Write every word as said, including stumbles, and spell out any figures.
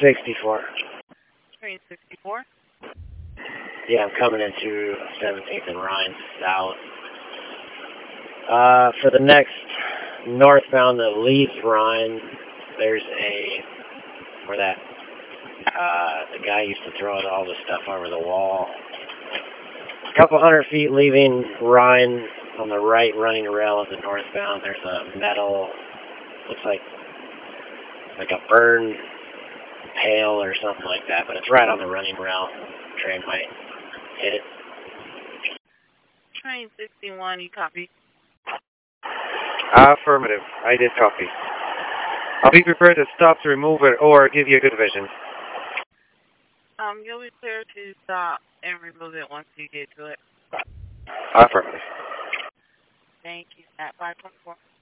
sixty-four. Train sixty-four. Yeah, I'm coming into seventeenth and Rhine south. Uh, for the next northbound that leaves Rhine, there's a, where that, uh, the guy used to throw all the stuff over the wall. A couple hundred feet leaving Rhine on the right running rail of the northbound, there's a metal, looks like, like a burn pail or something like that, but it's right on the running rail. Train might hit it. Train sixty-one, you copy? Affirmative. I did copy. I'll be prepared to stop to remove it or give you a good vision. Um, you'll be clear to stop and remove it once you get to it. Affirmative. Thank you. At five twenty-four.